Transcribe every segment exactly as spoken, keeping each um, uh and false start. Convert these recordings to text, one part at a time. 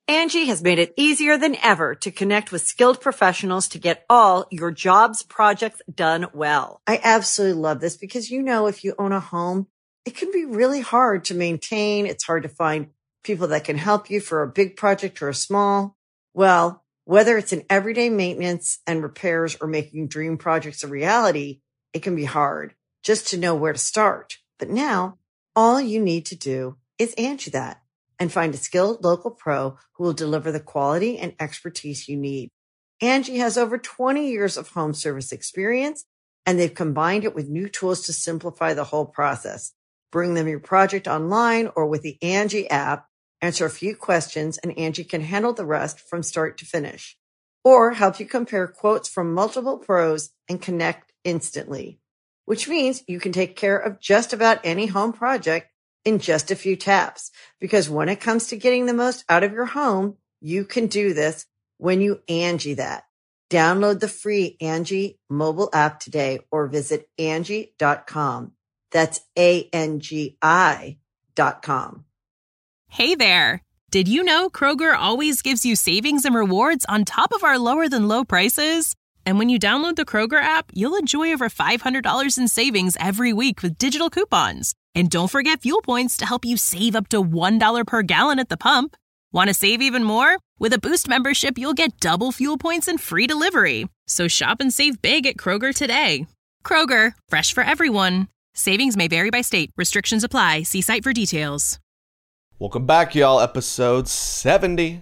Angie has made it easier than ever to connect with skilled professionals to get all your jobs projects done well. I absolutely love this because, you know, if you own a home, it can be really hard to maintain. It's hard to find people that can help you for a big project or a small. Well, whether it's in everyday maintenance and repairs or making dream projects a reality, it can be hard just to know where to start. But now all you need to do is Angie that and find a skilled local pro who will deliver the quality and expertise you need. Angie has over twenty years of home service experience, and they've combined it with new tools to simplify the whole process. Bring them your project online or with the Angie app, answer a few questions, and Angie can handle the rest from start to finish. Or help you compare quotes from multiple pros and connect instantly, which means you can take care of just about any home project in just a few taps. Because when it comes to getting the most out of your home, you can do this when you Angie that. Download the free Angie mobile app today or visit Angie dot com. That's A N G I dot com. Hey there. Did you know Kroger always gives you savings and rewards on top of our lower than low prices? And when you download the Kroger app, you'll enjoy over five hundred dollars in savings every week with digital coupons. And don't forget fuel points to help you save up to one dollar per gallon at the pump. Want to save even more? With a Boost membership, you'll get double fuel points and free delivery. So shop and save big at Kroger today. Kroger, fresh for everyone. Savings may vary by state. Restrictions apply. See site for details. Welcome back, y'all. Episode seventy,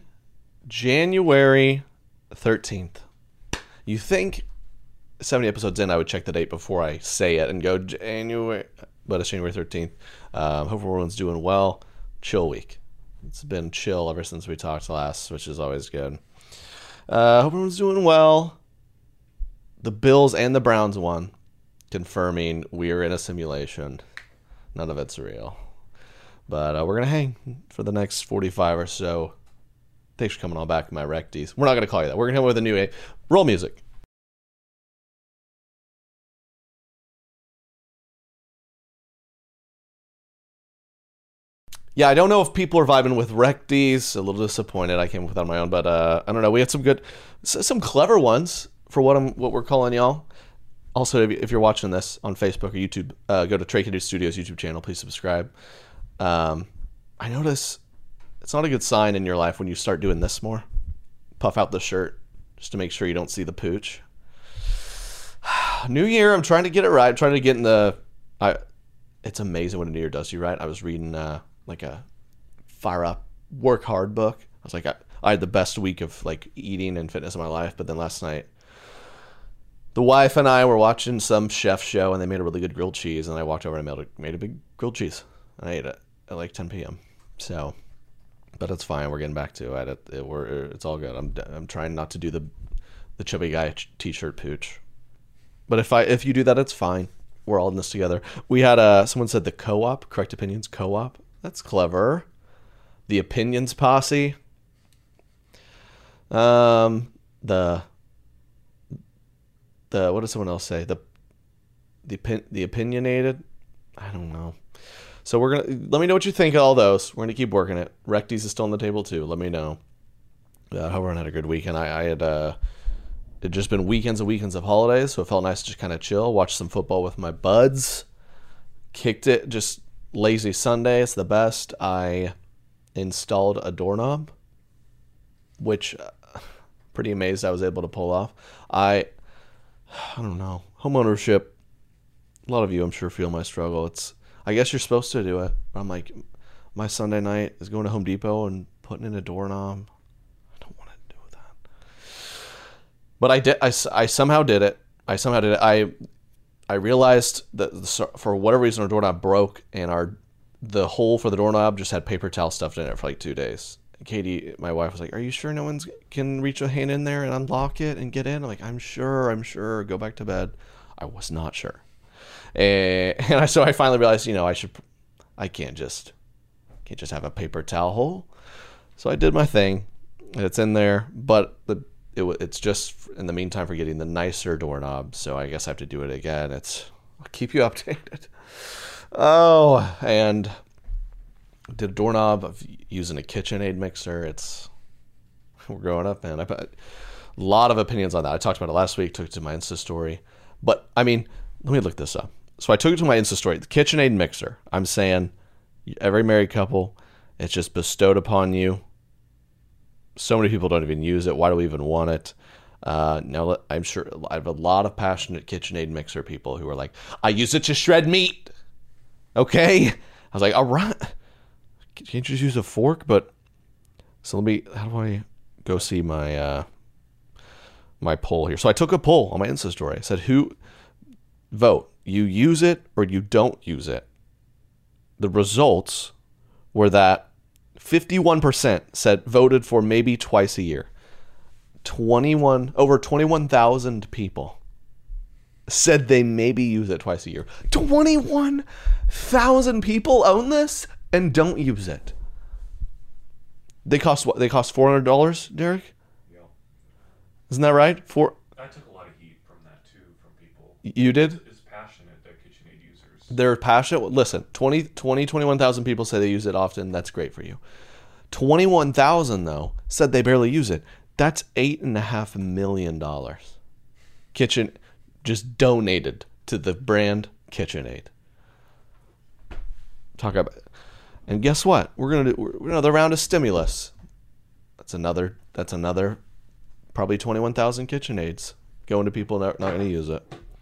January thirteenth. You think seventy episodes in, I would check the date before I say it and go January, but it's January thirteenth. Um, hope everyone's doing well. Chill week. It's been chill ever since we talked last, which is always good. Uh, hope everyone's doing well. The Bills and the Browns won, confirming we're in a simulation. None of it's real. But uh, we're going to hang for the next forty-five or so. Thanks for coming on back, my recties. We're not going to call you that. We're going to come with a new a- roll music. Yeah, I don't know if people are vibing with recties. A little disappointed. I came up with that on my own, but uh, I don't know. We had some good, some clever ones for what I'm, what we're calling y'all. Also, if you're watching this on Facebook or YouTube, uh, go to Trey Cadu Studios YouTube channel. Please subscribe. Um, I notice it's not a good sign in your life when you start doing this more. Puff out the shirt just to make sure you don't see the pooch. New Year, I'm trying to get it right. I'm trying to get in the. I. It's amazing what a New Year does you right. I was reading uh, like a fire up, work hard book. I was like, I, I had the best week of like eating and fitness in my life, but then last night, the wife and I were watching some chef show, and they made a really good grilled cheese, and I walked over and made a, made a big grilled cheese, and I ate it at like ten p.m. So, but it's fine. We're getting back to it. It, it we're, it's all good. I'm I'm trying not to do the the chubby guy t-shirt pooch. But if I if you do that, it's fine. We're all in this together. We had a someone said the co-op, correct opinions co-op. That's clever. The opinions posse. Um, the the what does someone else say? The the the opinionated. I don't know. So we're gonna let me know what you think of all those. We're gonna keep working it. Recties is still on the table too. Let me know. Uh, hope everyone had a good weekend. I, I had uh, it just been weekends and weekends of holidays, so it felt nice to just kind of chill, watch some football with my buds. Kicked it, just lazy Sunday. It's the best. I installed a doorknob, which uh, pretty amazed I was able to pull off. I I don't know. Homeownership. A lot of you, I'm sure, feel my struggle. It's I guess you're supposed to do it. I'm like, my Sunday night is going to Home Depot and putting in a doorknob. I don't want to do that. But I did. I, I somehow did it. I somehow did it. I I realized that the, for whatever reason our doorknob broke, and our the hole for the doorknob just had paper towel stuffed in it for like two days. Katie, my wife, was like, "Are you sure no one can reach a hand in there and unlock it and get in?" I'm like, "I'm sure. I'm sure. Go back to bed." I was not sure. And, and I, so I finally realized, you know, I should, I can't just, can't just have a paper towel hole. So I did my thing. It's in there, but the it, it's just in the meantime for getting the nicer doorknob. So I guess I have to do it again. It's, I'll keep you updated. Oh, and did a doorknob of using a KitchenAid mixer. It's, we're growing up, man. I put a lot of opinions on that. I talked about it last week, took it to my Insta story. But, I mean, let me look this up. So I took it to my Insta story. The KitchenAid mixer. I'm saying every married couple, it's just bestowed upon you. So many people don't even use it. Why do we even want it? Uh, now, I'm sure I have a lot of passionate KitchenAid mixer people who are like, I use it to shred meat. Okay. I was like, all right. Can't you just use a fork? But so let me, how do I go see my, uh, my poll here? So I took a poll on my Insta story. I said, who vote? You use it or you don't use it? The results were that fifty-one percent said voted for maybe twice a year. twenty-one over twenty-one thousand people said they maybe use it twice a year. twenty-one thousand people own this and don't use it. They cost what? They cost four hundred dollars, Derek? Yeah. Isn't that right? Four. I took a lot of heat from that too, from people. You did? It's passionate that KitchenAid users. They're passionate. Listen, twenty, twenty, twenty-one thousand people say they use it often. That's great for you. twenty-one thousand, though, said they barely use it. That's eight and a half million dollars. Kitchen just donated to the brand KitchenAid. Talk about, and guess what? We're gonna do we're, another round of stimulus. That's another. That's another. Probably twenty-one thousand KitchenAids going to people not, not going to use it.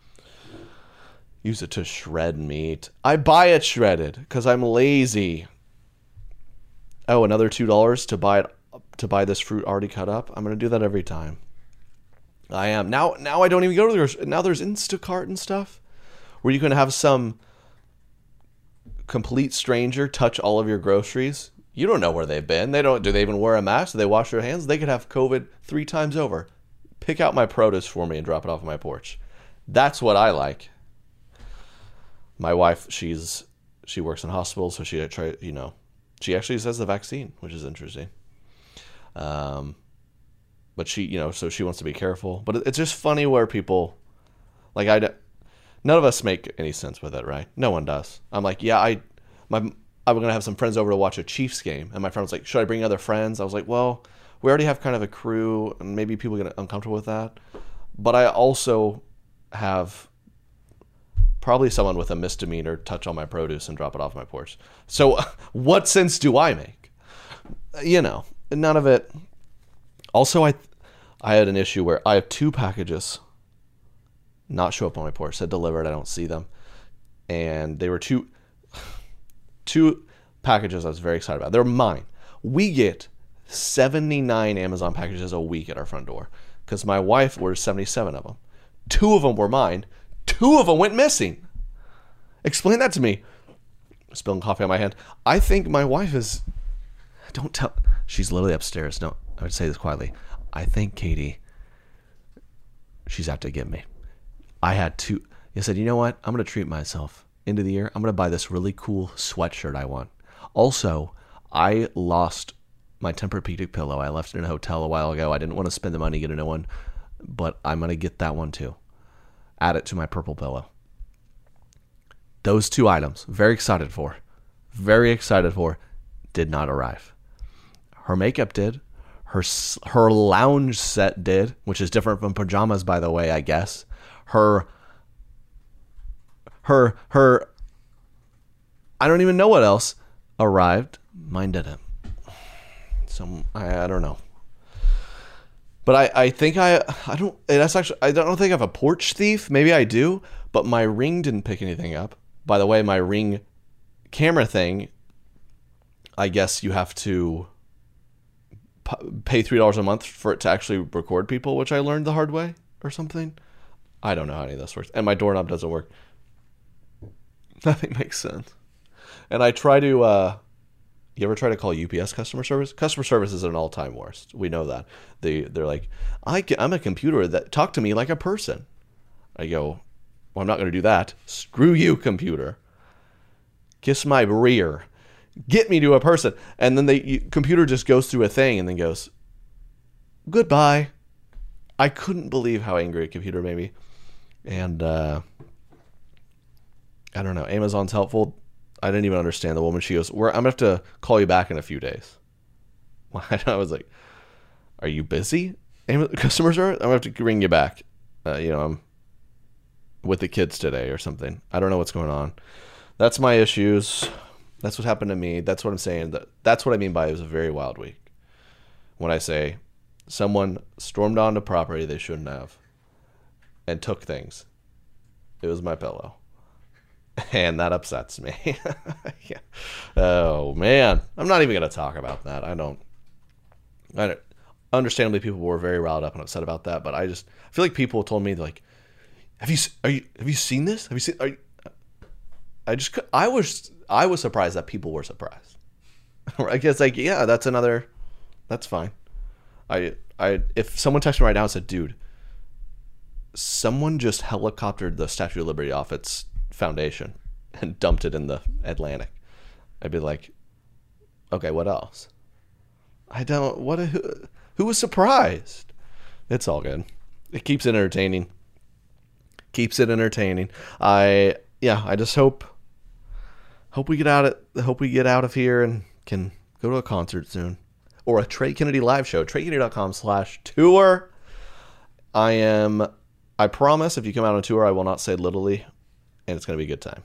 Use it to shred meat. I buy it shredded because I'm lazy. Oh, another two dollars to buy it to buy this fruit already cut up. I'm gonna do that every time. I am now. Now I don't even go to the grocery. Now there's Instacart and stuff where you can have some complete stranger touch all of your groceries. You don't know where they've been. They don't. Do they even wear a mask? Do they wash their hands? They could have COVID three times over. Pick out my produce for me and drop it off my porch. That's what I like. My wife, she's she works in hospitals, so she try you know. She actually says the vaccine, which is interesting. Um, but she, you know, so she wants to be careful. But it's just funny where people, like, I, none of us make any sense with it, right? No one does. I'm like, yeah, I, my, I'm gonna have some friends over to watch a Chiefs game, and my friend was like, should I bring other friends? I was like, well, we already have kind of a crew, and maybe people get uncomfortable with that. But I also have probably someone with a misdemeanor touch on my produce and drop it off my porch. So what sense do I make? You know, none of it. Also, I I had an issue where I have two packages not show up on my porch. Said delivered. I don't see them. And they were two, two packages I was very excited about. They're mine. We get seventy-nine Amazon packages a week at our front door because my wife orders seventy-seven of them. Two of them were mine. Two of them went missing. Explain that to me. Spilling coffee on my hand. I think my wife is... Don't tell... She's literally upstairs. No, I would say this quietly. I think Katie... She's out to get me. I had two... I said, you know what? I'm going to treat myself. End of the year, I'm going to buy this really cool sweatshirt I want. Also, I lost my Tempur-Pedic pillow. I left it in a hotel a while ago. I didn't want to spend the money to get a new one. But I'm going to get that one too. Add it to my purple pillow. Those two items, very excited for. Very excited for. Did not arrive. Her makeup did. Her her lounge set did, which is different from pajamas, by the way, I guess. Her, her, her, I don't even know what else arrived. Mine didn't. So, I, I don't know. But I, I think I, I don't, that's actually, I don't think I have a porch thief. Maybe I do, but my Ring didn't pick anything up. By the way, my Ring camera thing, I guess you have to pay three dollars a month for it to actually record people, which I learned the hard way or something. I don't know how any of this works. And my doorknob doesn't work. Nothing makes sense. And I try to, uh, you ever try to call U P S customer service? Customer service is an all-time worst. We know that. They, they're like, I can, I'm a computer that talk to me like a person. I go, well, I'm not going to do that. Screw you, computer. Kiss my rear. Get me to a person. And then the computer just goes through a thing and then goes, goodbye. I couldn't believe how angry a computer made me. And uh, I don't know. Amazon's helpful. I didn't even understand the woman. She goes, We're, I'm going to have to call you back in a few days. I was like, Are you busy? Customer service? I'm going to have to ring you back. Uh, you know, I'm with the kids today or something. I don't know what's going on. That's my issues. That's what happened to me. That's what I'm saying. That That's what I mean by it was a very wild week. When I say someone stormed onto property they shouldn't have and took things. It was my pillow. And that upsets me. Yeah. Oh, man. I'm not even going to talk about that. I don't... I don't... Understandably, people were very riled up and upset about that, but I just... I feel like people told me, like, have you... Are you... Have you seen this? Have you seen... Are you... I just... I was... I was surprised that people were surprised. I guess, like, yeah, that's another... That's fine. I... I... If someone texted me right now and said, dude, someone just helicoptered the Statue of Liberty off its foundation and dumped it in the Atlantic, I'd be like, okay, what else? I don't, what, who, who was surprised? It's all good. It keeps it entertaining. Keeps it entertaining. I, yeah, I just hope, hope we get out of, hope we get out of here and can go to a concert soon. Or a Trey Kennedy live show, trey kennedy dot com slash tour. I am, I promise if you come out on tour, I will not say literally, and it's going to be a good time.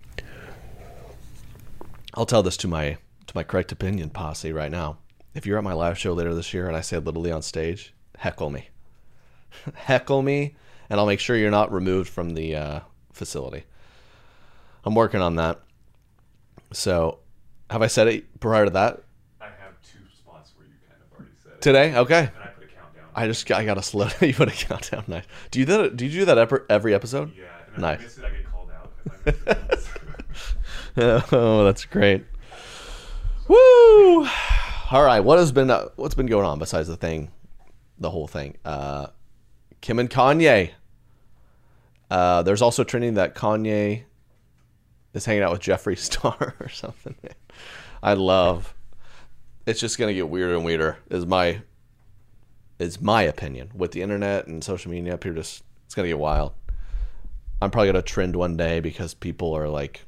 I'll tell this to my to my correct opinion posse right now. If you're at my live show later this year and I say literally on stage, heckle me. Heckle me, and I'll make sure you're not removed from the uh, facility. I'm working on that. So, have I said it prior to that? I have two spots where you kind of already said it. Today? Okay. And I put a countdown. I just I got to slow you put a countdown. Nice. Do you do that? Do you do that every, every episode? Yeah. And if Nice. I miss it, I get called out. If I miss it, Oh, that's great. Woo! All right, what has been uh, what's been going on besides the thing, the whole thing? Uh, Kim and Kanye. Uh, there's also trending that Kanye is hanging out with Jeffree Star or something. I love. It's just gonna get weirder and weirder. Is my is my opinion with the internet and social media up here. Just it's gonna get wild. I'm probably gonna trend one day because people are like,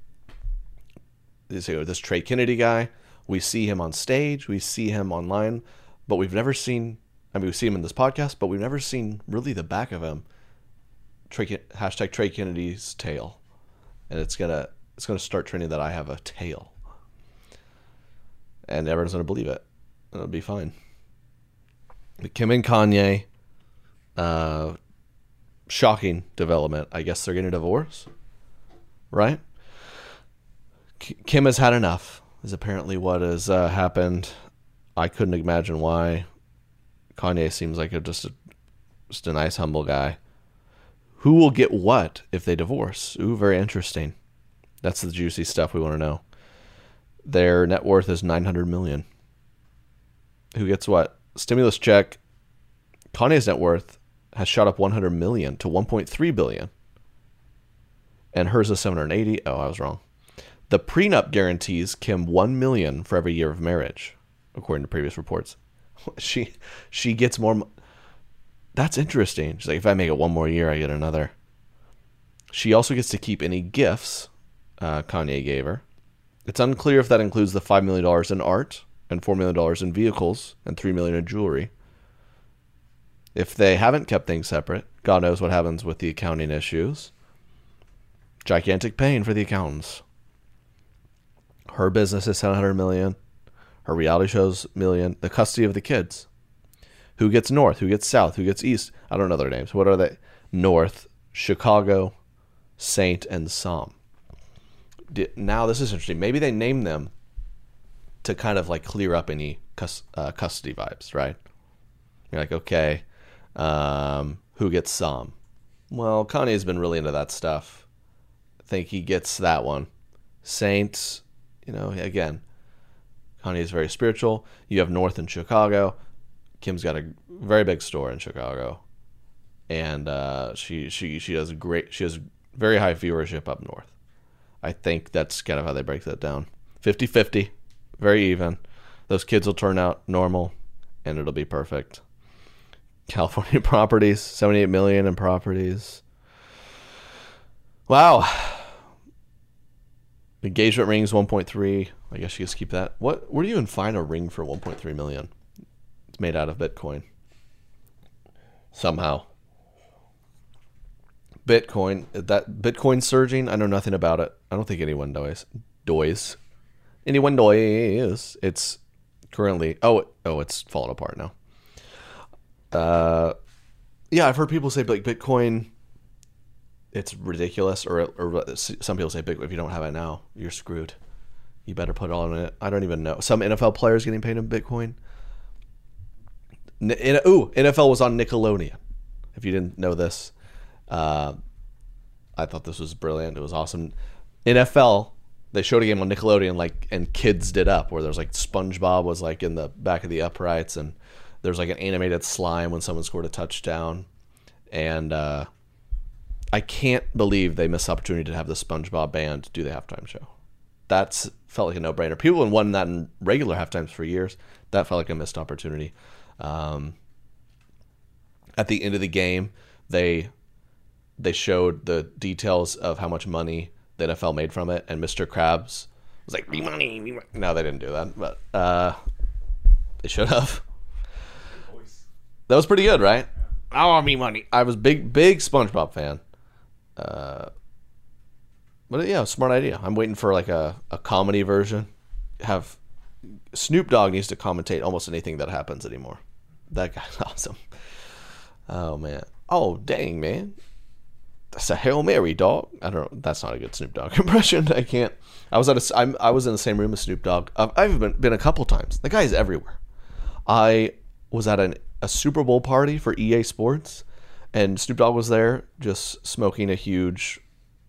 this, this Trey Kennedy guy. We see him on stage, we see him online, but we've never seen. I mean, we see him in this podcast, but we've never seen really the back of him. Trey, hashtag Trey Kennedy's tail, and it's gonna it's gonna start trending that I have a tail, and everyone's gonna believe it. It'll be fine. But Kim and Kanye, uh, shocking development. I guess they're getting a divorce, right? Kim has had enough, is apparently what has uh, happened. I couldn't imagine why. Kanye seems like a, just, a, just a nice, humble guy. Who will get what if they divorce? Ooh, very interesting. That's the juicy stuff we want to know. Their net worth is nine hundred million dollars. Who gets what? Stimulus check. Kanye's net worth has shot up one hundred million dollars to one point three billion dollars. And hers is seven hundred eighty. Oh, I was wrong. The prenup guarantees Kim one million dollars for every year of marriage, according to previous reports. She she gets more. That's interesting. She's like, if I make it one more year, I get another. She also gets to keep any gifts uh, Kanye gave her. It's unclear if that includes the five million dollars in art and four million dollars in vehicles and three million dollars in jewelry. If they haven't kept things separate, God knows what happens with the accounting issues. Gigantic pain for the accountants. Her business is seven hundred million dollars. Her reality show's million. The custody of the kids. Who gets north? Who gets south? Who gets east? I don't know their names. What are they? North, Chicago, Saint, and Psalm. Now this is interesting. Maybe they named them to kind of like clear up any cus- uh, custody vibes, right? You're like, okay, um, who gets Psalm? Well, Kanye's been really into that stuff. I think he gets that one. Saints, you know, again, Kanye is very spiritual. You have North in Chicago. Kim's got a very big store in Chicago, and uh, she she she does great. She has very high viewership up north. I think that's kind of how they break that down. fifty-fifty, very even. Those kids will turn out normal, and it'll be perfect. California properties, seventy-eight million in properties. Wow. Engagement rings one point three. I guess you just keep that. What? Where do you even find a ring for one point three million? It's It's made out of Bitcoin. Somehow. Bitcoin, that Bitcoin surging, I know nothing about it. I don't think anyone knows. Doys. Anyone knows. It's currently, oh, oh, it's falling apart now. Uh, yeah, I've heard people say like Bitcoin, it's ridiculous, or or some people say Bitcoin, if you don't have it now, you're screwed. You better put it all in it. I don't even know. Some N F L players getting paid in Bitcoin. N- Ooh, N F L was on Nickelodeon. If you didn't know this, uh, I thought this was brilliant. It was awesome. N F L, they showed a game on Nickelodeon, like, and kids did up, where there's like SpongeBob was like in the back of the uprights, and there's like an animated slime when someone scored a touchdown, and uh, I can't believe they missed the opportunity to have the SpongeBob band do the halftime show. That's felt like a no-brainer. People have won that in regular halftimes for years. That felt like a missed opportunity. Um, at the end of the game, they they showed the details of how much money the N F L made from it, and Mister Krabs was like, "Me money, me money." No, they didn't do that, but uh, they should have. That was pretty good, right? I want me money. I was big, big SpongeBob fan. Uh, but yeah, smart idea. I'm waiting for like a, a comedy version. Have Snoop Dogg needs to commentate almost anything that happens anymore. That guy's awesome. Oh man. Oh dang man. That's a Hail Mary, dog. I don't know. That's not a good Snoop Dogg impression. I can't. I was at a. I'm, I was in the same room as Snoop Dogg. I've, I've been been a couple times. The guy's everywhere. I was at an a Super Bowl party for E A Sports, and Snoop Dogg was there just smoking a huge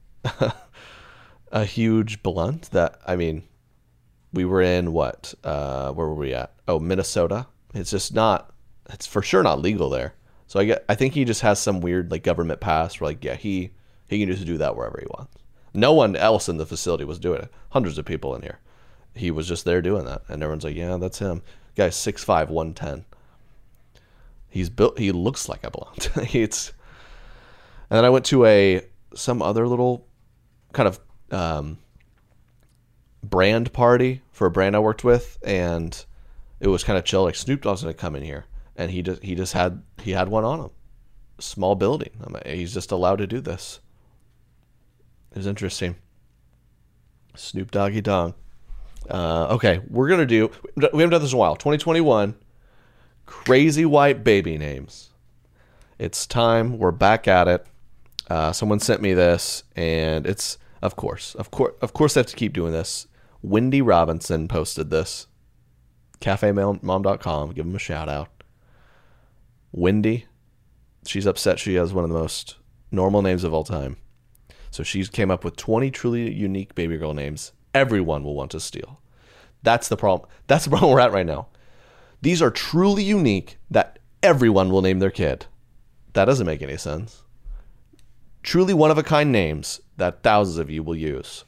a huge blunt that, I mean, we were in what uh where were we at? Oh, Minnesota. It's just not, it's for sure not legal there. So I get I think he just has some weird like government pass where like, yeah, he he can just do that wherever he wants. No one else in the facility was doing it. Hundreds of people in here. He was just there doing that, and everyone's like, yeah, that's him. Guy's six five, one ten. He's built. He looks like a blunt. It's, and then I went to a some other little kind of um, brand party for a brand I worked with, and it was kind of chill. Like Snoop Dogg's gonna come in here, and he just he just had he had one on him. Small building. I mean, he's just allowed to do this. It was interesting. Snoop Doggy Dogg. Uh, okay, we're gonna do. We haven't done this in a while. twenty twenty-one. Crazy white baby names. It's time. We're back at it. Uh, someone sent me this, and it's of course, of course, of course, I have to keep doing this. Wendy Robinson posted this. cafe mom dot com. Give them a shout out. Wendy. She's upset she has one of the most normal names of all time. So she came up with twenty truly unique baby girl names everyone will want to steal. That's the problem. That's the problem we're at right now. These are truly unique that everyone will name their kid. That doesn't make any sense. Truly one-of-a-kind names that thousands of you will use.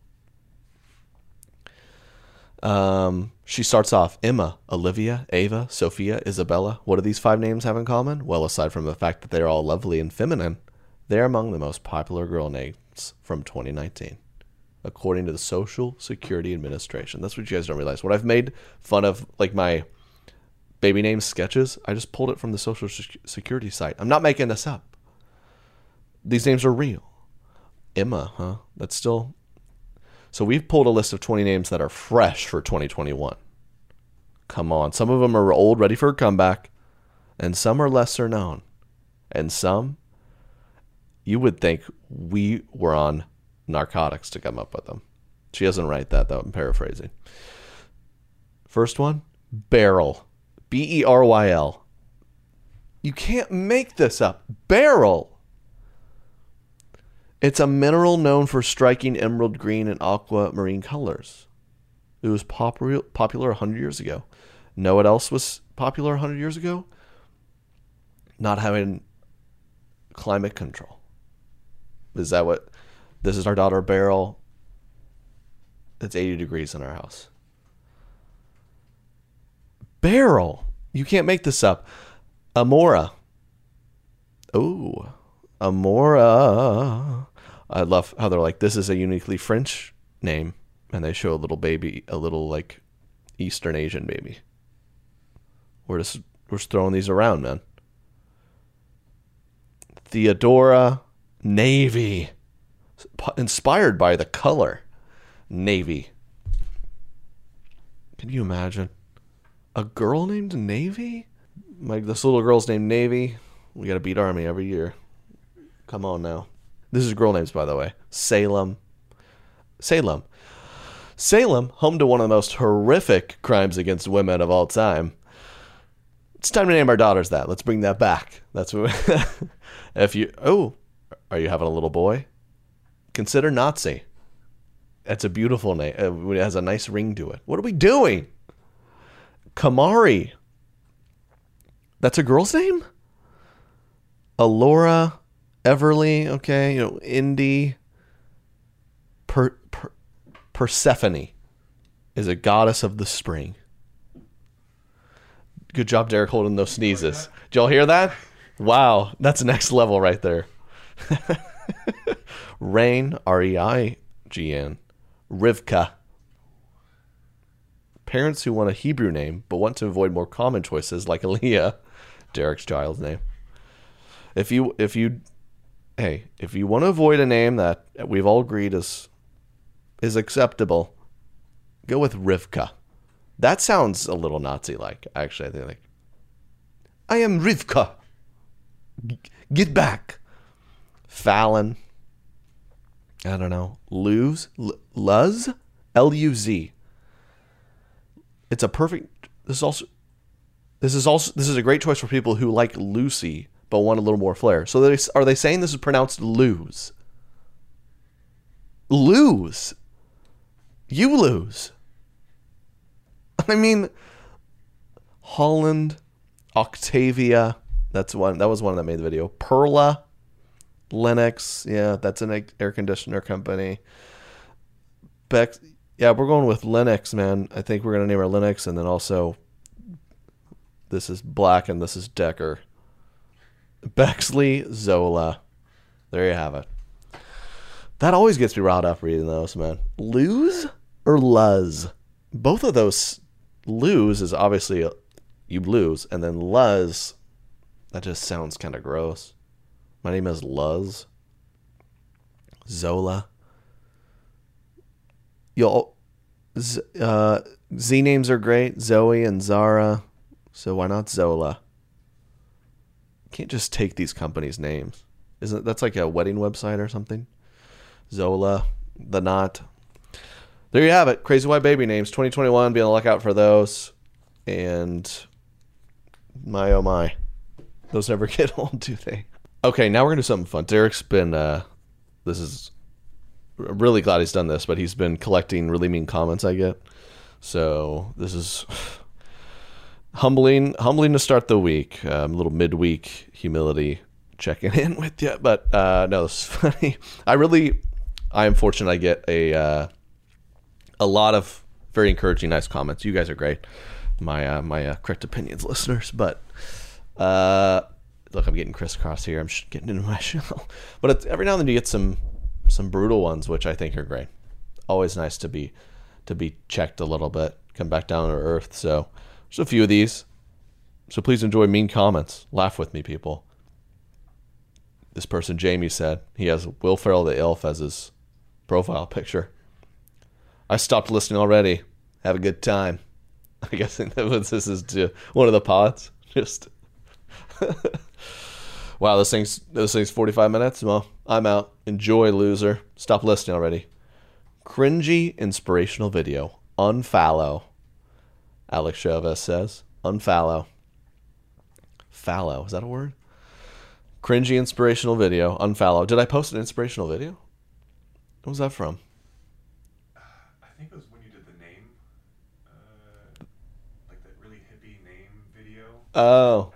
Um, she starts off, Emma, Olivia, Ava, Sophia, Isabella. What do these five names have in common? Well, aside from the fact that they're all lovely and feminine, they're among the most popular girl names from twenty nineteen. According to the Social Security Administration. That's what you guys don't realize. When I've made fun of like my baby name sketches, I just pulled it from the Social Security site. I'm not making this up. These names are real. Emma, huh? That's still... So we've pulled a list of twenty names that are fresh for twenty twenty-one. Come on. Some of them are old, ready for a comeback, and some are lesser known. And some, you would think we were on narcotics to come up with them. She doesn't write that, though. I'm paraphrasing. First one, Beryl. B E R Y L. You can't make this up. Beryl. It's a mineral known for striking emerald green and aquamarine colors. It was popular popular one hundred years ago. Know what else was popular one hundred years ago? Not having climate control. Is that what... This is our daughter, Beryl. It's eighty degrees in our house. Beryl. You can't make this up. Amora. Oh, Amora. I love how they're like, this is a uniquely French name. And they show a little baby, a little like Eastern Asian baby. We're just we're just throwing these around, man. Theodora Navy. Inspired by the color navy. Can you imagine? A girl named Navy? Like, this little girl's named Navy. We gotta beat Army every year. Come on now. This is girl names, by the way. Salem. Salem. Salem, home to one of the most horrific crimes against women of all time. It's time to name our daughters that. Let's bring that back. That's what we, if you, oh, are you having a little boy? Consider Nazi. That's a beautiful name. It has a nice ring to it. What are we doing? Kamari. That's a girl's name? Alora, Everly, okay, you know, Indy. Per, per, Persephone is a goddess of the spring. Good job, Derek, holding those sneezes. Did y'all hear that? Wow, that's next level right there. Rain, R E I G N. Rivka. Parents who want a Hebrew name but want to avoid more common choices like Aaliyah, Derek's child's name. If you, if you, hey, if you want to avoid a name that we've all agreed is is acceptable, go with Rivka. That sounds a little Nazi-like. Actually, I think like, I am Rivka. G- get back. Fallon. I don't know. Luz? L- Luz? L U Z. It's a perfect. This is also. This is also. This is a great choice for people who like Lucy but want a little more flair. So they, are they saying this is pronounced lose? Lose. You lose. I mean, Holland, Octavia. That's one. That was one that made the video. Perla, Lennox. Yeah, that's an air conditioner company. Bex. Yeah, we're going with Lennox, man. I think we're gonna name our Lennox, and then also this is Black and this is Decker. Bexley, Zola. There you have it. That always gets me riled up reading those, man. Lose or Luz? Both of those. Lose is obviously a, you lose, and then Luz, that just sounds kind of gross. My name is Luz. Zola. You'll, Z, uh, Z names are great. Zoe and Zara. So why not Zola? Can't just take these companies' names. Isn't that's like a wedding website or something? Zola, The Knot. There you have it. Crazy White Baby names twenty twenty-one. Be on the lookout for those. And my oh my. Those never get old, do they? Okay, now we're going to do something fun. Derek's been, uh, this is, I'm really glad he's done this, but he's been collecting really mean comments I get. So this is humbling, humbling to start the week. Um, a little midweek humility checking in with you. But uh, no, this is funny. I really, I am fortunate I get a, uh, a lot of very encouraging, nice comments. You guys are great. My, uh, my uh, Correct Opinions listeners. But, uh, look, I'm getting crisscross here. I'm getting into my shell. But it's, every now and then you get some some brutal ones, which I think are great. Always nice to be to be checked a little bit, come back down to earth. So there's a few of these. So please enjoy mean comments. Laugh with me, people. This person, Jamie, said he has Will Ferrell the Elf as his profile picture. I stopped listening already. Have a good time. I guess that was, this is to one of the pods. Just... Wow, this thing's this thing's forty-five minutes. Well, I'm out. Enjoy, loser. Stop listening already. Cringy inspirational video. Unfollow. Alex Chavez says. Unfollow. Fallow. Is that a word? Cringy inspirational video. Unfollow. Did I post an inspirational video? What was that from? Uh, I think it was when you did the name. Uh, like that really hippie name video. Oh.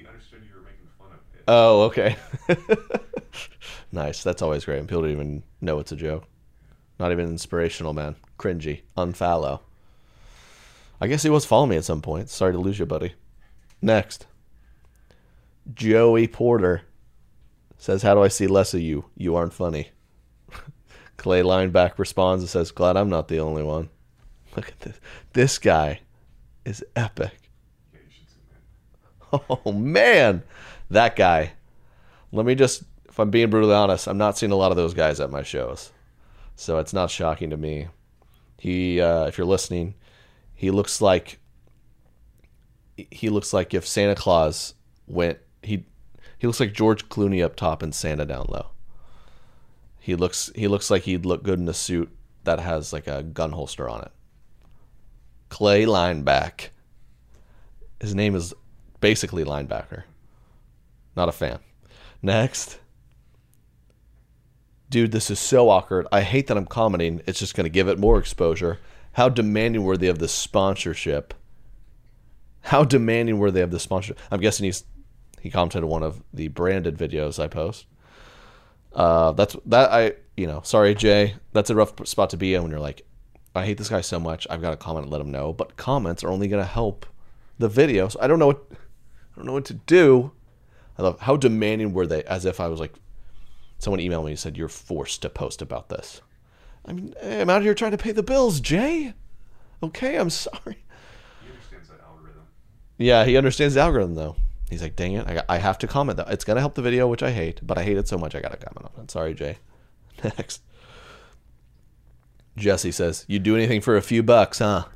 Oh, okay. Nice. That's always great. And people don't even know it's a joke. Not even inspirational, man. Cringy. Unfollow. I guess he was following me at some point. Sorry to lose you, buddy. Next. Joey Porter says, how do I see less of you? You aren't funny. Clay Lineback responds and says, glad I'm not the only one. Look at this. This guy is epic. Yeah, you should submit. Oh, man. That guy. Let me just, if I'm being brutally honest, I'm not seeing a lot of those guys at my shows. So it's not shocking to me. He, uh, if you're listening, he looks like, he looks like if Santa Claus went, he, he looks like George Clooney up top and Santa down low. He looks, he looks like he'd look good in a suit that has like a gun holster on it. Clay Lineback. His name is basically linebacker. Not a fan. Next. Dude, this is so awkward. I hate that I'm commenting. It's just going to give it more exposure. How demanding were they of this sponsorship? How demanding were they of this sponsorship? I'm guessing he's he commented on one of the branded videos I post. Uh, that's that I you know. Sorry, Jay. That's a rough spot to be in when you're like, I hate this guy so much. I've got to comment and let him know. But comments are only going to help the video. So I don't know what I don't know what to do. I love how demanding were they? As if I was like, someone emailed me and said, you're forced to post about this. I mean, I'm out here trying to pay the bills, Jay. Okay, I'm sorry. He understands that algorithm. Yeah, he understands the algorithm, though. He's like, dang it, I, I have to comment. Though. It's going to help the video, which I hate, but I hate it so much I got to comment on it. Sorry, Jay. Next. Jesse says, you do anything for a few bucks, huh?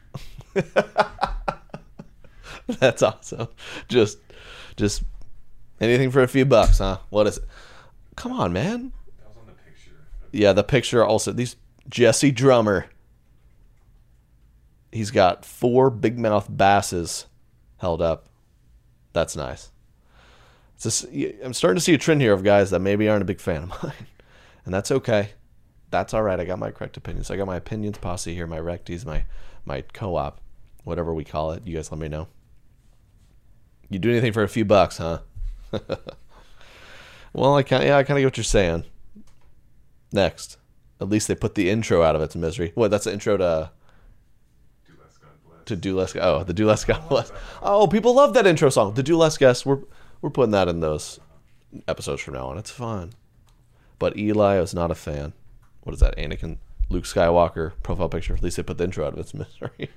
That's awesome. Just, just anything for a few bucks, huh? What is it? Come on, man. That was on the picture. Yeah, the picture also. These Jesse Drummer. He's got four big mouth basses held up. That's nice. It's just, I'm starting to see a trend here of guys that maybe aren't a big fan of mine. And that's okay. That's all right. I got my correct opinions. I got my opinions posse here, my recties, my, my co-op, whatever we call it. You guys let me know. You do anything for a few bucks, huh? Well, I kind yeah, I kind of get what you're saying. Next. At least they put the intro out of its misery. What, that's the intro to... Do less, God bless. To Do Less... Oh, the Do Less, God Bless. Oh, people love that intro song. The Do Less, Guess. We're, we're putting that in those episodes from now on. It's fun. But Eli was not a fan. What is that? Anakin, Luke Skywalker profile picture. At least they put the intro out of its misery.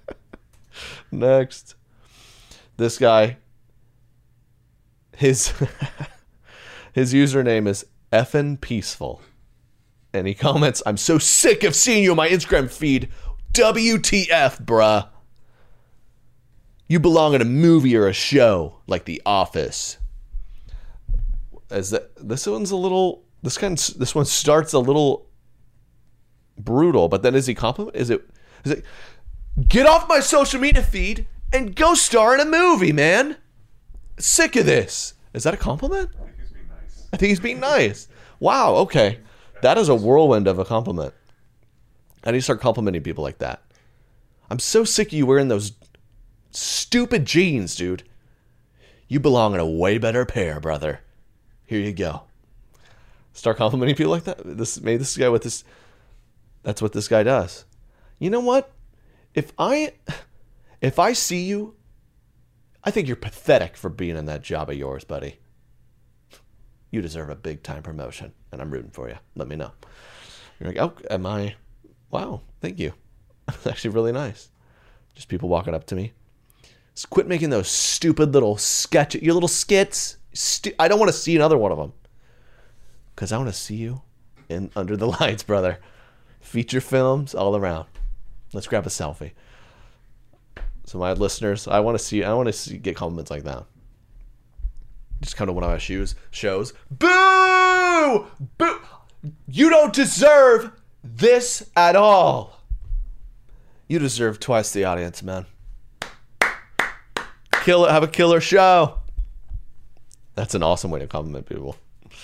Next. This guy... His... His username is effin' peaceful. And he comments, I'm so sick of seeing you on my Instagram feed. W T F, bruh. You belong in a movie or a show like The Office. As that, this one's a little, this kind, this one starts a little brutal, but then is he compliment? Is it, is it, get off my social media feed and go star in a movie, man. Sick of this. Is that a compliment? I think he's being nice. Wow, okay. That is a whirlwind of a compliment. How do you start complimenting people like that? I'm so sick of you wearing those stupid jeans, dude. You belong in a way better pair, brother. Here you go. Start complimenting people like that? This maybe this guy with this... That's what this guy does. You know what? If I... If I see you... I think you're pathetic for being in that job of yours, buddy. You deserve a big time promotion, and I'm rooting for you. Let me know. You're like, oh, am I? Wow, thank you. That's actually really nice. Just people walking up to me. Just quit making those stupid little sketch, your little skits. Stu- I don't want to see another one of them, because I want to see you in Under the Lights, brother. Feature films all around. Let's grab a selfie. So my listeners, I want to see. I want to see get compliments like that. Just come to one of my shoes shows. Boo! Boo! You don't deserve this at all. You deserve twice the audience, man. Kill it. Have a killer show. That's an awesome way to compliment people.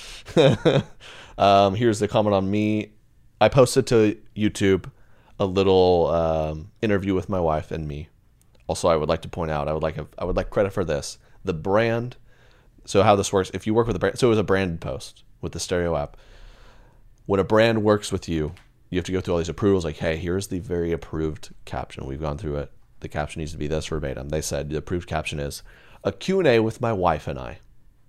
um, here's the comment on me. I posted to YouTube a little um, interview with my wife and me. Also, I would like to point out, I would like a, I would like credit for this. The brand. So how this works, if you work with a brand, so it was a branded post with the Stereo app. When a brand works with you, you have to go through all these approvals. Like, hey, here's the very approved caption. We've gone through it. The caption needs to be this verbatim. They said the approved caption is a Q and A with my wife and I.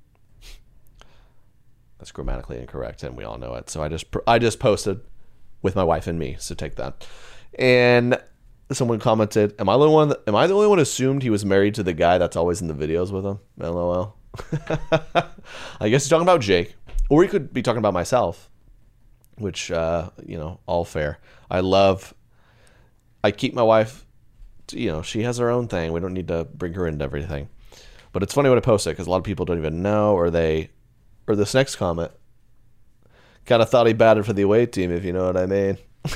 That's grammatically incorrect, and we all know it. So I just I just posted with my wife and me. So take that. And someone commented, "Am I the one? That, am I the only one who assumed he was married to the guy that's always in the videos with him?" L O L. I guess he's talking about Jake, or he could be talking about myself, which uh, you know, all fair. I love. I keep my wife. You know, she has her own thing. We don't need to bring her into everything. But it's funny when I post it because a lot of people don't even know, or they, or this next comment, kind of thought he batted for the away team, if you know what I mean.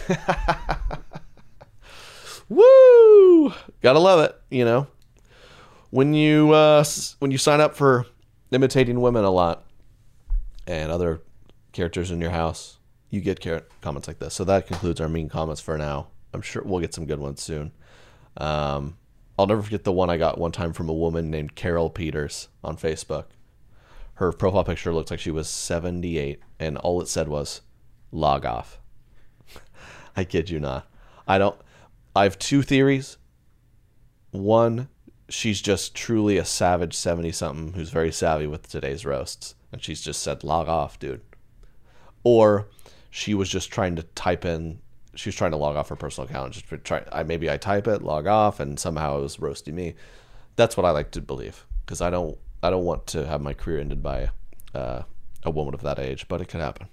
Woo! Gotta love it, you know. When you uh, when you sign up for imitating women a lot and other characters in your house, you get comments like this. So that concludes our mean comments for now. I'm sure we'll get some good ones soon. Um, I'll never forget the one I got one time from a woman named Carol Peters on Facebook. Her profile picture looked like she was seventy-eight, and all it said was, "Log off." I kid you not. I don't. I have two theories. One, she's just truly a savage seventy-something who's very savvy with today's roasts, and she's just said, "Log off, dude." Or she was just trying to type in. She was trying to log off her personal account. Just try. I maybe I type it, log off, and somehow it was roasting me. That's what I like to believe, because I don't. I don't want to have my career ended by uh, a woman of that age, but it could happen.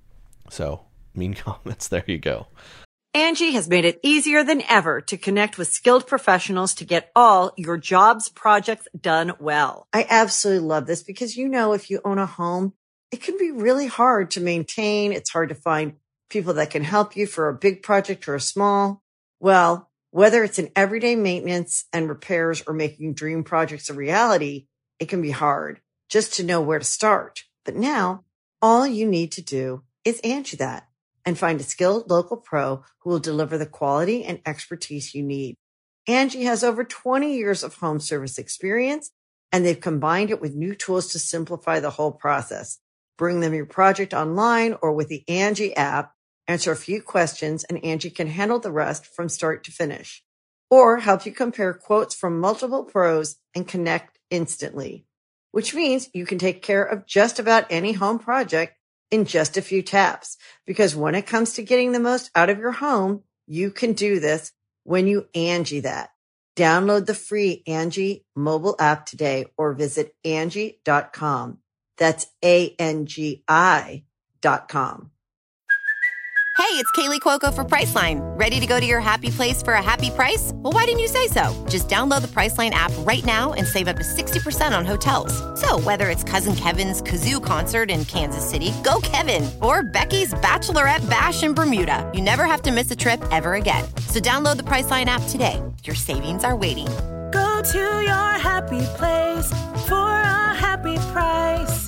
So, mean comments. There you go. Angie has made it easier than ever to connect with skilled professionals to get all your jobs projects done well. I absolutely love this because, you know, if you own a home, it can be really hard to maintain. It's hard to find people that can help you for a big project or a small. Well, whether it's in everyday maintenance and repairs or making dream projects a reality, it can be hard just to know where to start. But now all you need to do is Angie that and find a skilled local pro who will deliver the quality and expertise you need. Angie has over twenty years of home service experience, and they've combined it with new tools to simplify the whole process. Bring them your project online or with the Angie app, answer a few questions, and Angie can handle the rest from start to finish. Or help you compare quotes from multiple pros and connect instantly, which means you can take care of just about any home project in just a few taps. Because when it comes to getting the most out of your home, you can do this when you Angie that. Download the free Angie mobile app today or visit Angie dot com. That's A N G I dot com. Hey, it's Kaylee Cuoco for Priceline. Ready to go to your happy place for a happy price? Well, why didn't you say so? Just download the Priceline app right now and save up to sixty percent on hotels. So whether it's Cousin Kevin's Kazoo Concert in Kansas City, go Kevin, or Becky's Bachelorette Bash in Bermuda, you never have to miss a trip ever again. So download the Priceline app today. Your savings are waiting. Go to your happy place for a happy price.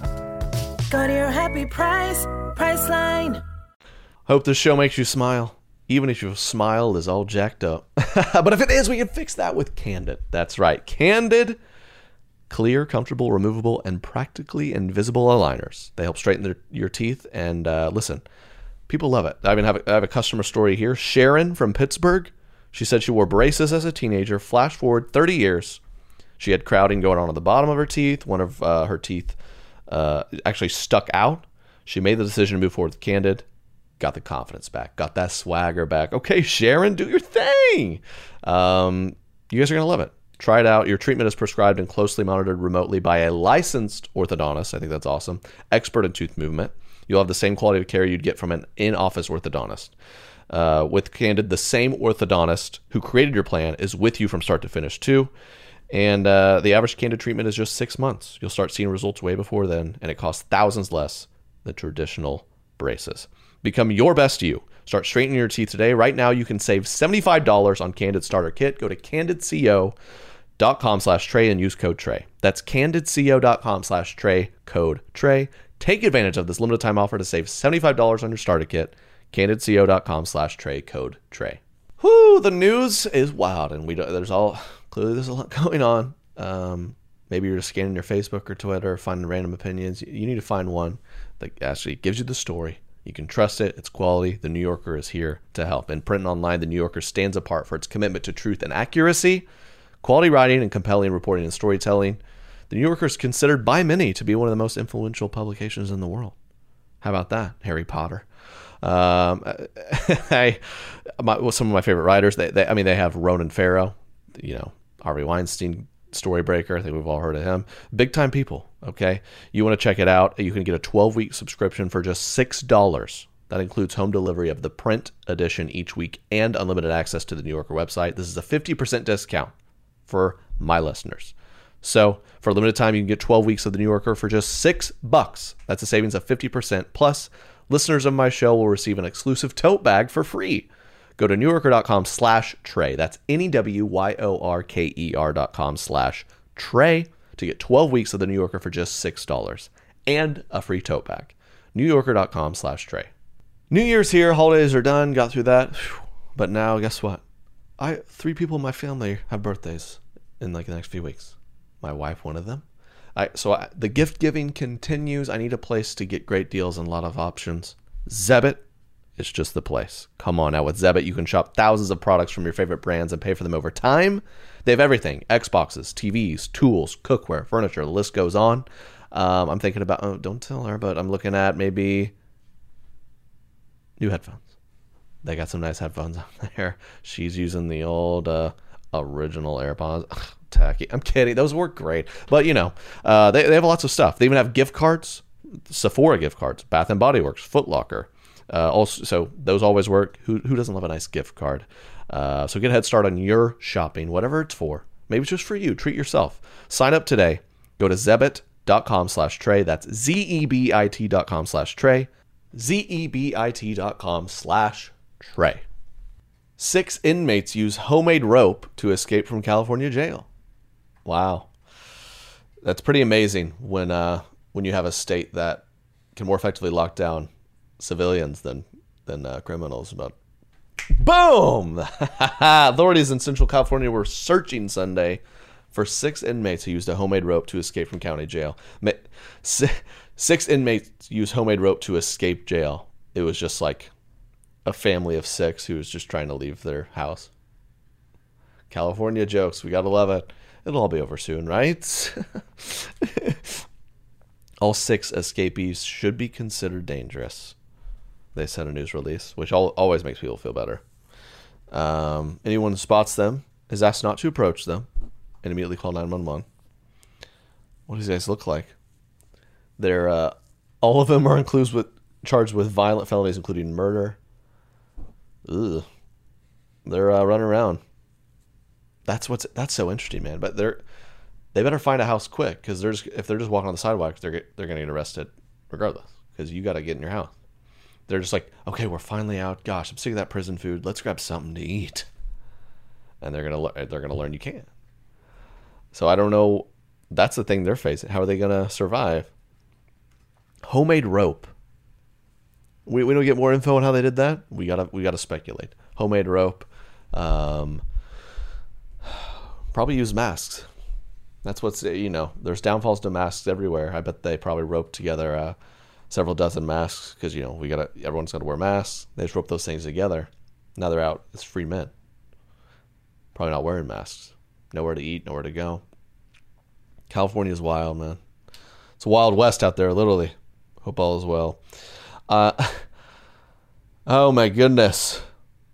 Go to your happy price, Priceline. Hope this show makes you smile, even if your smile is all jacked up. But if it is, we can fix that with Candid. That's right. Candid, clear, comfortable, removable, and practically invisible aligners. They help straighten their, your teeth. And uh, listen, people love it. I mean, I have, a, I have a customer story here. Sharon from Pittsburgh. She said she wore braces as a teenager. Flash forward thirty years. She had crowding going on at the bottom of her teeth. One of uh, her teeth uh, actually stuck out. She made the decision to move forward with Candid. Got the confidence back, got that swagger back. Okay, Sharon, do your thing. Um, you guys are going to love it. Try it out. Your treatment is prescribed and closely monitored remotely by a licensed orthodontist. I think that's awesome. Expert in tooth movement. You'll have the same quality of care you'd get from an in-office orthodontist. Uh, with Candid, the same orthodontist who created your plan is with you from start to finish too. And uh, the average Candid treatment is just six months. You'll start seeing results way before then, and it costs thousands less than traditional braces. Become your best you. Start straightening your teeth today. Right now, you can save seventy-five dollars on Candid Starter Kit. Go to candidco dot com slash Trey and use code Trey. That's candidco dot com slash Trey, code Trey. Take advantage of this limited time offer to save seventy-five dollars on your starter kit. candidco dot com slash Trey, code Trey. Whoo, the news is wild, and we don't, there's all, clearly there's a lot going on. Um, maybe you're just scanning your Facebook or Twitter, finding random opinions. You need to find one that actually gives you the story. You can trust it. It's quality. The New Yorker is here to help. In print and online, The New Yorker stands apart for its commitment to truth and accuracy, quality writing, and compelling reporting and storytelling. The New Yorker is considered by many to be one of the most influential publications in the world. How about that, Harry Potter? Um, I, my, well, some of my favorite writers, they, they, I mean, they have Ronan Farrow, you know, Harvey Weinstein, Storybreaker. I think we've all heard of him. Big time people. Okay. You want to check it out. You can get a twelve week subscription for just six dollars. That includes home delivery of the print edition each week and unlimited access to the New Yorker website. This is a fifty percent discount for my listeners. So for a limited time, you can get twelve weeks of the New Yorker for just six bucks. That's a savings of fifty percent. Plus, listeners of my show will receive an exclusive tote bag for free. Go to newyorker.com slash Trey. That's N-E-W-Y-O-R-K-E-R dot com slash Trey to get twelve weeks of the New Yorker for just six dollars and a free tote bag. newyorker.com slash Trey. New Year's here. Holidays are done. Got through that. But now, guess what? I three people in my family have birthdays in like the next few weeks. My wife, one of them. I So I, the gift giving continues. I need a place to get great deals and a lot of options. Zebit. It's just the place. Come on now. With Zebit, you can shop thousands of products from your favorite brands and pay for them over time. They have everything. Xboxes, T Vs, tools, cookware, furniture. The list goes on. Um, I'm thinking about, oh, don't tell her, but I'm looking at maybe new headphones. They got some nice headphones out there. She's using the old uh, original AirPods. Ugh, tacky. I'm kidding. Those work great. But, you know, uh, they, they have lots of stuff. They even have gift cards, Sephora gift cards, Bath and Body Works, Foot Locker. Uh, also, so those always work. Who who doesn't love a nice gift card? Uh, so get a head start on your shopping, whatever it's for. Maybe it's just for you. Treat yourself. Sign up today. Go to zebit.com slash Trey. That's Z-E-B-I-T dot com slash Trey. Z-E-B-I-T.com slash Trey. Six inmates use homemade rope to escape from California jail. Wow. That's pretty amazing when uh, when you have a state that can more effectively lock down civilians than, than uh, criminals. But boom! Authorities in Central California were searching Sunday for six inmates who used a homemade rope to escape from county jail. Six inmates used homemade rope to escape jail. It was just like a family of six who was just trying to leave their house. California jokes. We gotta love it. It'll all be over soon, right? All six escapees should be considered dangerous, they said in a news release, which always makes people feel better. Um, anyone who spots them is asked not to approach them and immediately call nine one one. What do these guys look like? They're, uh, all of them are includes with, charged with violent felonies, including murder. Ugh. They're uh, running around. That's what's that's so interesting, man. But they're they better find a house quick, because they're just, if they're just walking on the sidewalk, they're they're gonna get arrested regardless, because you got to get in your house. They're just like, okay, we're finally out. Gosh, I'm sick of that prison food. Let's grab something to eat. And they're gonna they're gonna learn you can't. So I don't know. That's the thing they're facing. How are they gonna survive? Homemade rope. We we don't get more info on how they did that. We gotta we gotta speculate. Homemade rope. Um, probably use masks. That's what's, you know. There's downfalls to masks everywhere. I bet they probably roped together uh, several dozen masks, because, you know, we gotta everyone's gotta wear masks. They just rope those things together. Now they're out as free men. Probably not wearing masks. Nowhere to eat. Nowhere to go. California's wild, man. It's a wild west out there, literally. Hope all is well. Uh, oh my goodness.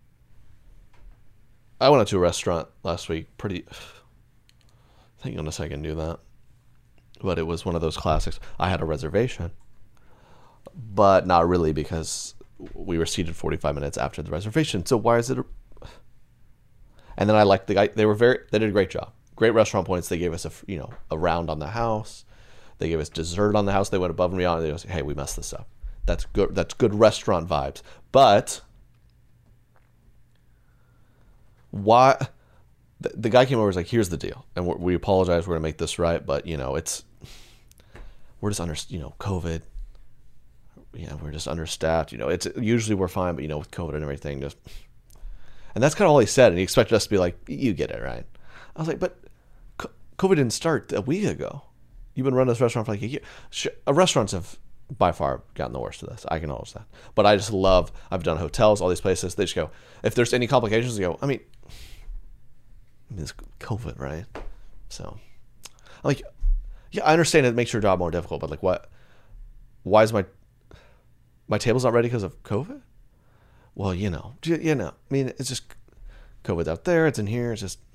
I went out to a restaurant last week. Pretty, thank goodness I can do that. But it was one of those classics. I had a reservation, but not really, because we were seated forty-five minutes after the reservation. So why is it? A... And then I liked the guy. They were very, they did a great job. Great restaurant points. They gave us a, you know, a round on the house. They gave us dessert on the house. They went above and beyond. They was, hey, we messed this up. That's good. That's good restaurant vibes. But why? The, the guy came over and was like, "Here's the deal, and we're, we apologize. We're gonna make this right, but you know, it's we're just under, you know, COVID. You know, we're just understaffed. You know, it's usually we're fine, but you know, with COVID and everything, just." And that's kind of all he said, and he expected us to be like, "You get it, right?" I was like, "But COVID didn't start a week ago. You've been running this restaurant for like a year. Uh, restaurants have by far gotten the worst of this. I can acknowledge that. But I just love, I've done hotels, all these places. They just go, if there's any complications, they go, I mean, I mean it's COVID, right? So, I'm like, yeah, I understand it makes your job more difficult, but like, what? Why is my, my table's not ready because of COVID? well, you know, you, you know, I mean, it's just COVID out there, it's in here, it's just,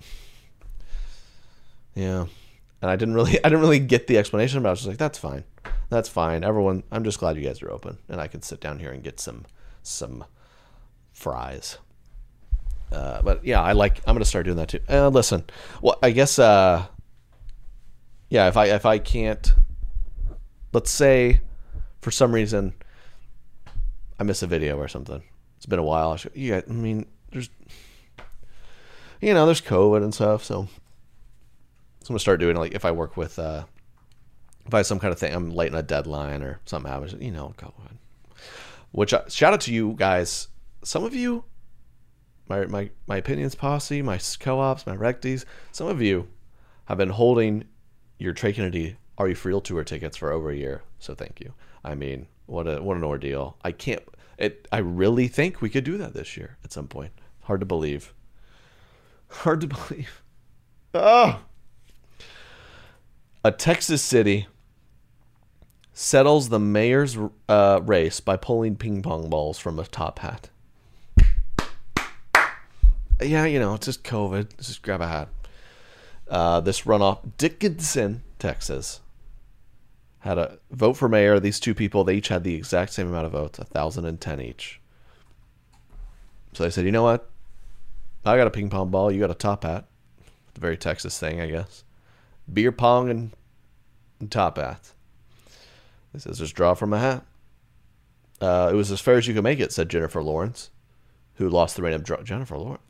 yeah. And I didn't really, I didn't really get the explanation, but I was just like, that's fine, that's fine. Everyone, I'm just glad you guys are open, and I can sit down here and get some, some fries. Uh, but yeah, I like, I'm gonna start doing that too. Uh, listen, well, I guess, uh, yeah, if I if I can't, let's say, for some reason, I miss a video or something. It's been a while. I, should, yeah, I mean, there's, you know, there's COVID and stuff, so. So I'm gonna start doing, like, if I work with, uh, if I have some kind of thing, I'm late on a deadline or something happens, you know, go ahead. Which, uh, shout out to you guys. Some of you, my my my opinions posse, my co-ops, my recties, some of you have been holding your Trey Kennedy Are You For Real tour tickets for over a year. So thank you. I mean, what a what an ordeal. I can't. It. I really think we could do that this year at some point. Hard to believe. Hard to believe. Oh. A Texas city settles the mayor's uh, race by pulling ping pong balls from a top hat. Yeah, you know, it's just COVID. Just grab a hat. Uh, this runoff, Dickinson, Texas, had a vote for mayor. These two people, they each had the exact same amount of votes, one thousand ten each. So they said, you know what? I got a ping pong ball. You got a top hat. The very Texas thing, I guess. Beer pong and, and top hats. He says, just draw from a hat. Uh, it was as fair as you could make it, said Jennifer Lawrence, who lost the random draw. Jennifer Lawrence.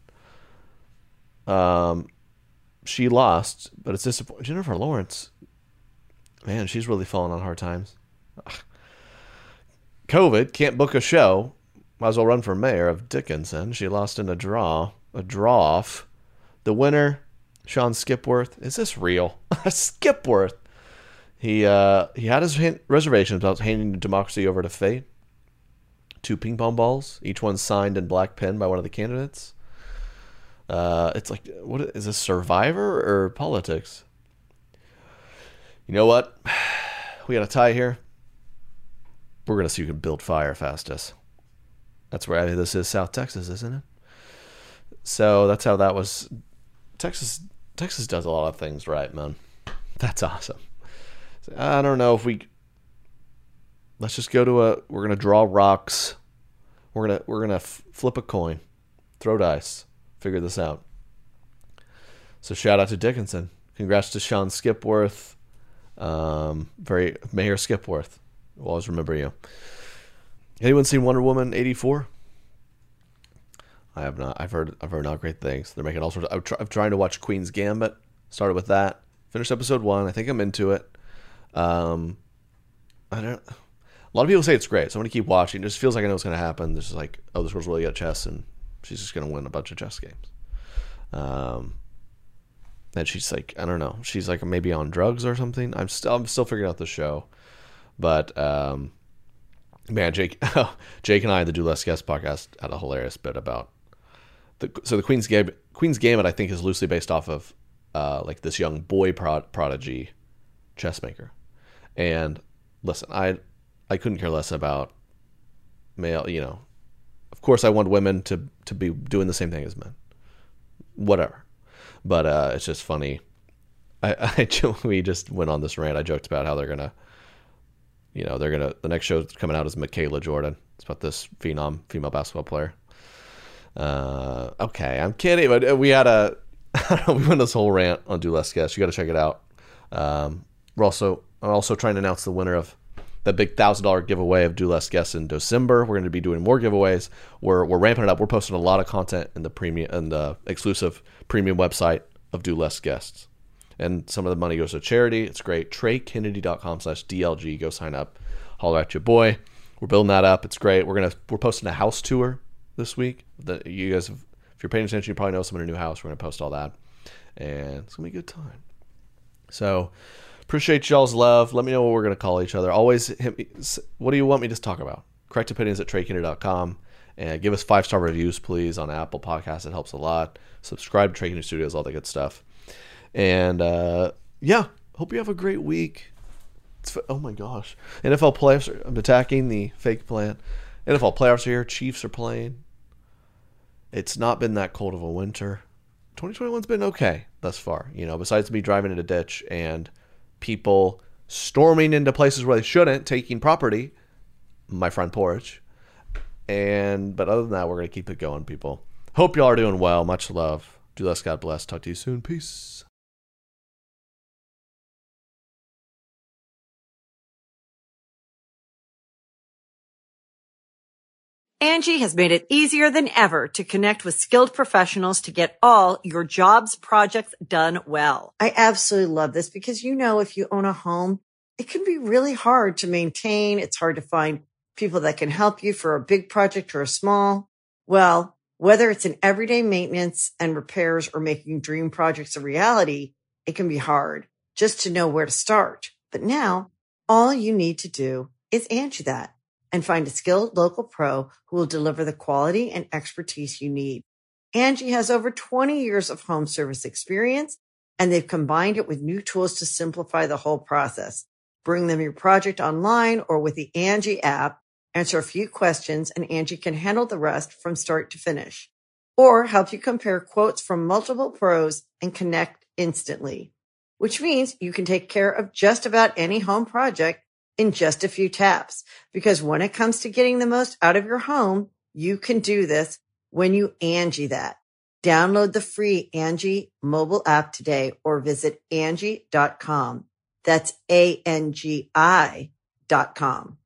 Um, she lost, but it's disappointing. Jennifer Lawrence, man, she's really fallen on hard times. Ugh. COVID, can't book a show. Might as well run for mayor of Dickinson. She lost in a draw. A draw off. The winner, Sean Skipworth. Is this real? Skipworth. He uh, he had his hint, reservations about handing democracy over to fate. Two ping pong balls, each one signed in black pen by one of the candidates. Uh, it's like, what is this, Survivor or politics? You know what? We got a tie here. We're gonna see who can build fire fastest. That's where I mean, this is South Texas, isn't it? So that's how that was. Texas, Texas does a lot of things right, man. That's awesome. I don't know if we. Let's just go to a. We're gonna draw rocks. We're gonna we're gonna f- flip a coin, throw dice, figure this out. So shout out to Dickinson. Congrats to Sean Skipworth. Um, very Mayor Skipworth. We'll always remember you. Anyone seen Wonder Woman eighty-four? I have not. I've heard. I've heard not great things. They're making all sorts. Of, I'm, try, I'm trying to watch Queen's Gambit. Started with that. Finished episode one. I think I'm into it. Um, I don't. A lot of people say it's great, so I'm gonna keep watching. It just feels like I know what's gonna happen. There's just like, oh, this girl's really good at chess, and she's just gonna win a bunch of chess games. Um, and she's like, I don't know. She's like maybe on drugs or something. I'm still. I'm still figuring out the show, but um, man, Jake, Jake and I, the Do Less Guest podcast, had a hilarious bit about the. So the Queen's Gambit, Queen's Gambit, I think, is loosely based off of uh, like this young boy prod, prodigy chess maker. And listen, I I couldn't care less about male, you know. Of course I want women to to be doing the same thing as men. Whatever. But uh, it's just funny. I, I we just went on this rant. I joked about how they're gonna, you know, they're gonna the next show that's coming out is Michaela Jordan. It's about this phenom female basketball player. Uh, okay, I'm kidding, but we had a I don't know, we went on this whole rant on Do Less Guest. You got to check it out. Um, we're also I'm also trying to announce the winner of the big thousand dollar giveaway of Do Less Guests in December. We're going to be doing more giveaways. We're we're ramping it up. We're posting a lot of content in the premium and the exclusive premium website of Do Less Guests, and some of the money goes to charity. It's great. Trey Kennedy dot com slash D L G. Go sign up. Holler at your boy. We're building that up. It's great. We're gonna we're posting a house tour this week. That you guys, have, if you're paying attention, you probably know someone in a new house. We're gonna post all that, and it's gonna be a good time. So. Appreciate y'all's love. Let me know what we're going to call each other. Always hit me. What do you want me to talk about? Correct opinions at Trey Kennedy dot com. And give us five-star reviews, please, on Apple Podcasts. It helps a lot. Subscribe to Trey Kennedy Studios, all that good stuff. And, uh, yeah, hope you have a great week. It's, oh, my gosh. N F L playoffs. Are, I'm attacking the fake plan. N F L playoffs are here. Chiefs are playing. It's not been that cold of a winter. twenty twenty-one's been okay thus far, you know, besides me driving in a ditch and people storming into places where they shouldn't, taking property, my front porch. And, but other than that, we're going to keep it going, people. Hope y'all are doing well. Much love. Do less, God bless. Talk to you soon. Peace. Angie has made it easier than ever to connect with skilled professionals to get all your jobs projects done well. I absolutely love this because, you know, if you own a home, it can be really hard to maintain. It's hard to find people that can help you for a big project or a small. Well, whether it's in everyday maintenance and repairs or making dream projects a reality, it can be hard just to know where to start. But now all you need to do is Angie that and find a skilled local pro who will deliver the quality and expertise you need. Angie has over twenty years of home service experience, and they've combined it with new tools to simplify the whole process. Bring them your project online or with the Angie app, answer a few questions, and Angie can handle the rest from start to finish. Or help you compare quotes from multiple pros and connect instantly, which means you can take care of just about any home project in just a few taps. Because when it comes to getting the most out of your home, you can do this when you Angie that. Download the free Angie mobile app today or visit Angie dot com. That's A N G I dot com.